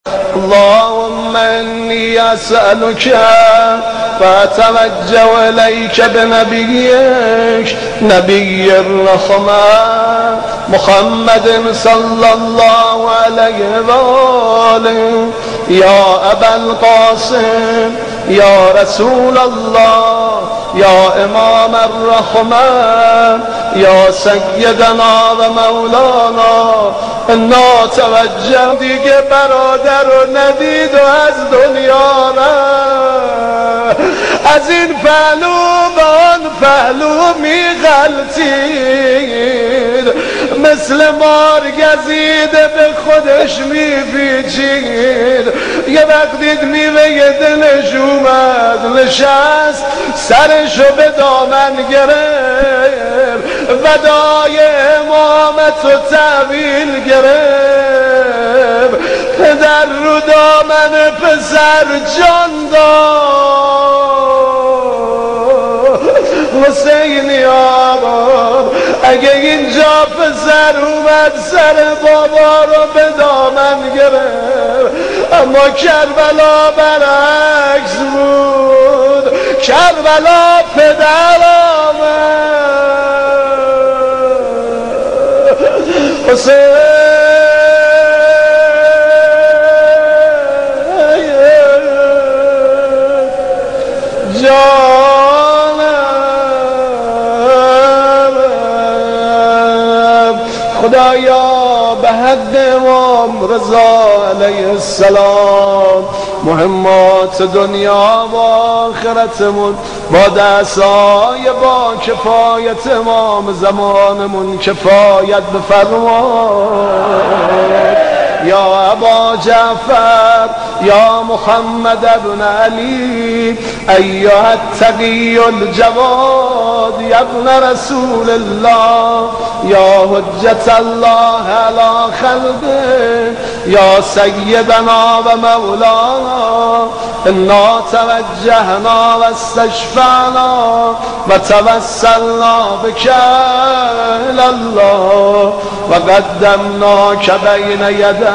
اللهم إني أسألك وأتوجه إليك بنبيك نبي الرحمة محمد صلى الله عليه وآله يا أبا القاسم يا رسول الله يا إمام الرحمة يا سيدنا و مولانا انا توجه دیگه برادر رو ندید و از دنیا نه، از این پهلو به آن پهلو میغلطید، مثل مار گزیده به خودش میپیچید. یه وقتی میوه دلش اومد نشست، سرشو به دامن گرفت، ودای امامت رو تحویل گرفت، پدر رو دامن پسر جان داد. حسینی آباد اگه اینجا پسر اومد سر بابا رو به دامن گرفت، اما کربلا برعکس بود، کربلا پدر آمد. حسین خدایا به حد امام رضا علیه السلام مهمات دنیا و آخرتمون با دستای با کفایت امام زمانمون کفایت بفرما. یا ابا جعفر یا محمد ابن علی ایها التقی الجواد یا ابن رسول الله یا حجت الله علی خلقه یا سیدنا و مولانا انا توجهنا و استشفعنا و توسلنا بک الی الله و قدمناک بین یدی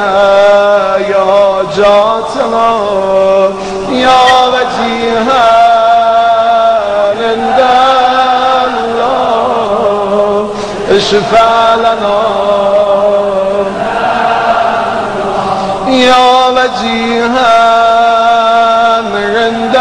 حاجاتنا یا وجیها عند الله اشفع لنا یا وجیها عند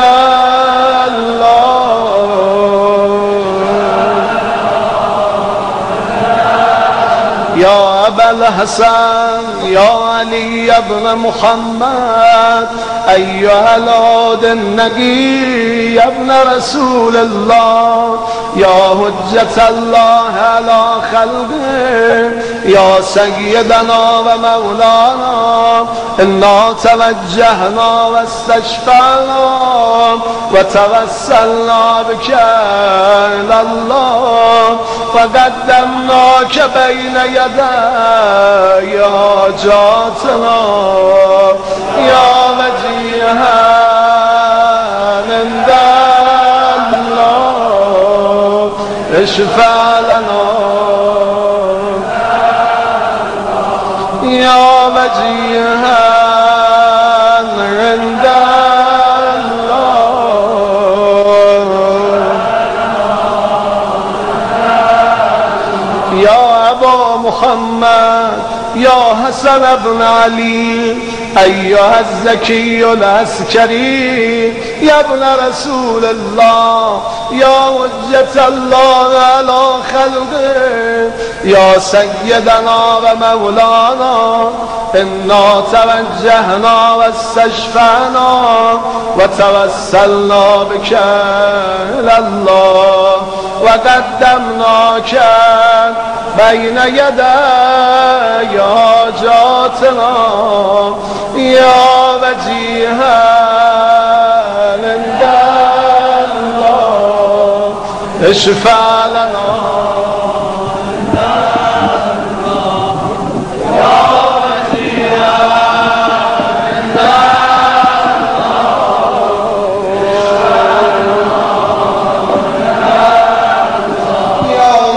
یا ابا الحسن یا علی ابن محمد ایها العود النقی ابن رسول الله یا حجت الله علی خلقه یا سیدنا و مولانا انا توجهنا و استشفعنا و توسلنا بک الی الله و قدمناک بین یدی حاجاتنا یا وجیها عند الله اشفع لنا یا وجیها عند الله یا ابا محمد یا حسن ابن علی ایها الزکی العسکری یا ابن رسول الله یا حجت الله علی خلقه یا سیدنا و مولانا انا توجهنا و استشفعنا و توسلنا بک الی الله و قدمناک بین یدی حاجاتنا یا وجیها عند الله اشفع لنا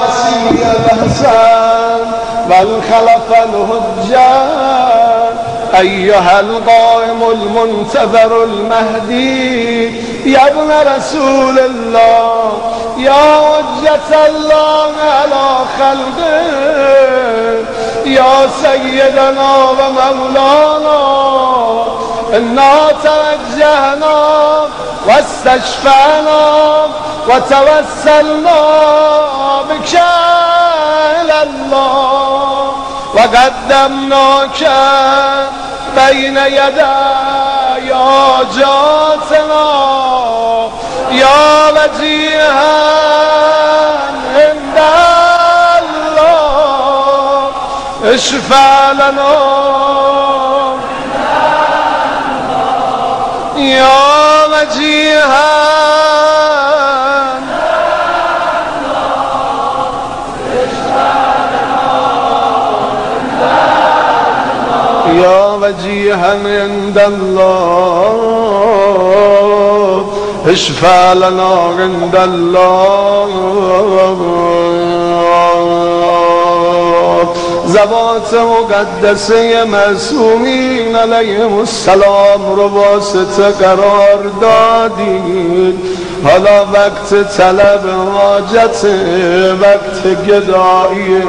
والخلف الحجة أيها القائم المنتظر المهدي يا ابن رسول الله يا حجة الله على خلقه يا سيدنا ومولانا إنا توجهنا واستشفعنا وتوسلنا بك إلى الله وقدمناك بين يدي حاجاتنا يا وجيها عند الله اشفع لنا يا وجيها يا وجيها عند الله اشفع لنا عند الله ذوات مقدسه معصومین علیهم السلام رو واسطه قرار دادید. حالا وقت طلب حاجت، وقت گدایی،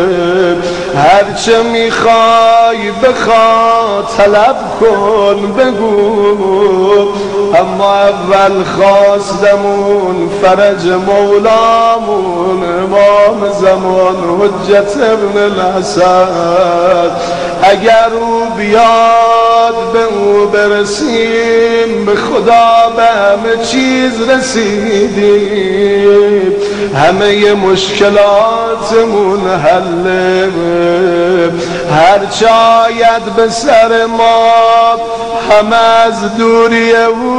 هرچه میخوای بخوا طلب کن بگو، اما اول خواستمون فرج مولامون امام زمان حجت ابن الحسن، اگر او بیاد به او برسیم به خدا به همه چیز رسیدیم، همه مشکلاتمون حله، هر چه آید به سر ما همه از دوری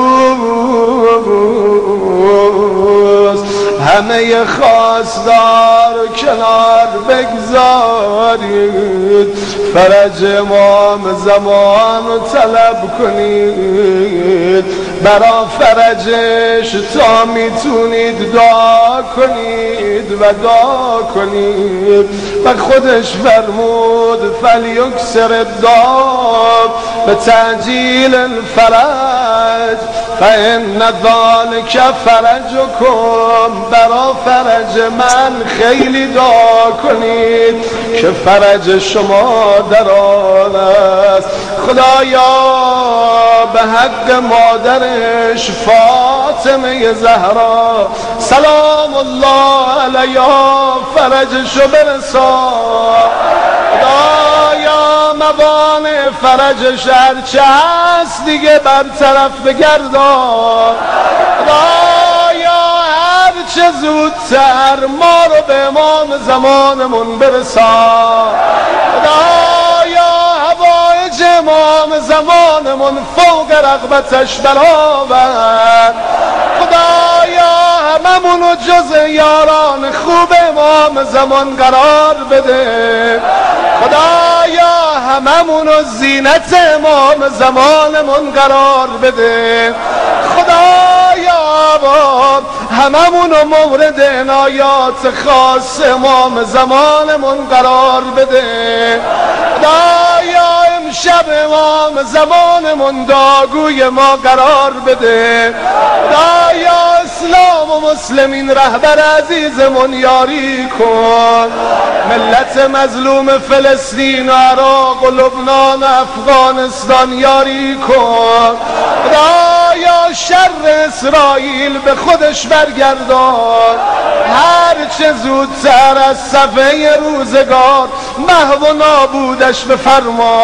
اوست، همه خواستار کنار بگذارید، فرج امام زمان رو طلب کنید، برا فرجش تا میتونید دعا کنید و دعا کنید و خودش فرمود فلیکثر الدعا به تعجیل الفرج فإن ذلک فرجکم، برا فرج من خیلی دعا کنید که فرج شما در آن است. خدایا به حق مادرش فاطمه زهرا سلام الله علیها فرجشو برسا، خدایا موانع فرجش هرچه هست دیگه برطرف بگردان، خدایا هرچه زودتر ما رو به امام زمانمون برسان، خدایا هوایج امام زمانمون فوق رغبتش برآور، خدایا هممونو جز یاران خوب امام زمان قرار بده، خدایا هممونو زینت امام زمانمون قرار بده، خدایا هممونو مورد عنایات خاص امام زمانمون قرار بده، خدایا امشب امام زمانمون داگوی ما قرار بده، خدایا اسلام و مسلمین رهبر عزیزمون یاری کن، ملت مظلوم فلسطین و عراق و لبنان و افغانستان یاری کن، خدایا شر اسرائیل به خودش برگردان، هرچه زودتر از صفحه روزگار محو و نابودش بفرما،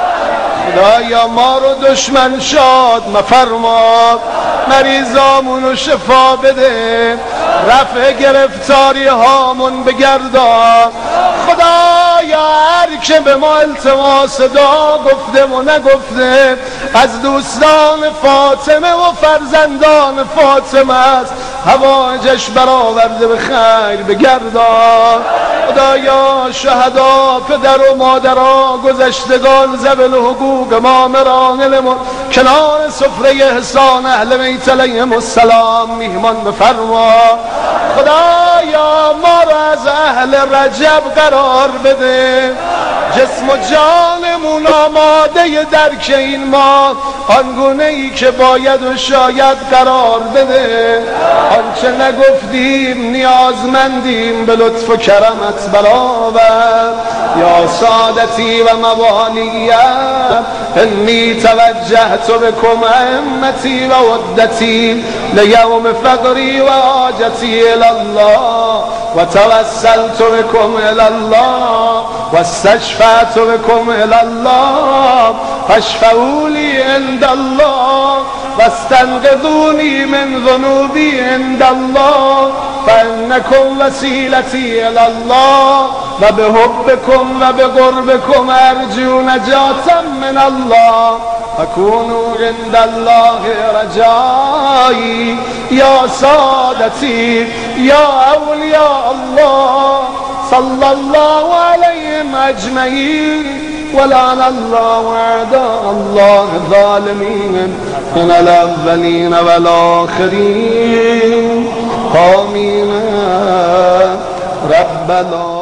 خدایا ما رو دشمن شاد مفرما، مریضامونو شفا بده، رفع گرفتاری هامون بگردان، خدایا هر که به ما التماس دعا گفته و نگفته از دوستان فاطمه و فرزندان فاطمه است هوایجش برآورده به خیر بگردان، خدایا شهدا پدر و مادرها گذشتگان ذوی الحقوق مامران کنار سفره احسان اهل بیت علیهم السلام میهمان بفرما، خدایا ما را از اهل رجب قرار بده، جسم و جانمون آماده درک این ما، آنگونه ای که باید و شاید قرار بده. آنچه نگفتیم نیازمندیم به لطف و کرمت برآور. یا سادتی و موالیه انی توجهت بکم ائمتی و عدتی لیوم فقری و حاجتی الله و توسلت بکم الله و استشفعت بکم الله فاشفعوا لی عند الله و استنقذونی من ذنوبی عند الله فانکم وسیلتی الی الله و بحبکم و بقربکم ارجو نجاتا من الله فکونوا عند الله رجایی. یا سادتی یا اولیاء الله صلی الله علیهم اجمعین ولعن الله اعداء الله الظالمین من الاولین والآخرین آمین ربنا.